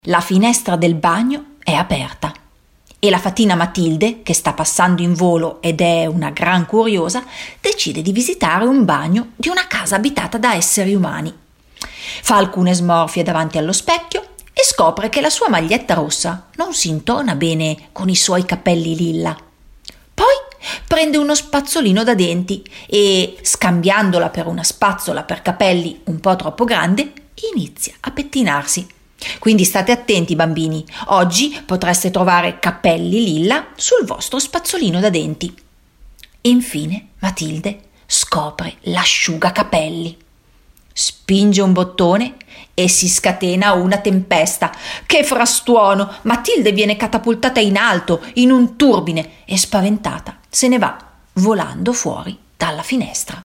La finestra del bagno è aperta e la fatina Matilde, che sta passando in volo ed è una gran curiosa, decide di visitare un bagno di una casa abitata da esseri umani. Fa alcune smorfie davanti allo specchio e scopre che la sua maglietta rossa non si intona bene con i suoi capelli lilla. Poi prende uno spazzolino da denti e, scambiandola per una spazzola per capelli un po' troppo grande, inizia a pettinarsi. Quindi state attenti, bambini, oggi potreste trovare capelli lilla sul vostro spazzolino da denti. Infine Matilde scopre l'asciugacapelli. Spinge un bottone e si scatena una tempesta. Che frastuono! Matilde viene catapultata in alto in un turbine e spaventata se ne va volando fuori dalla finestra.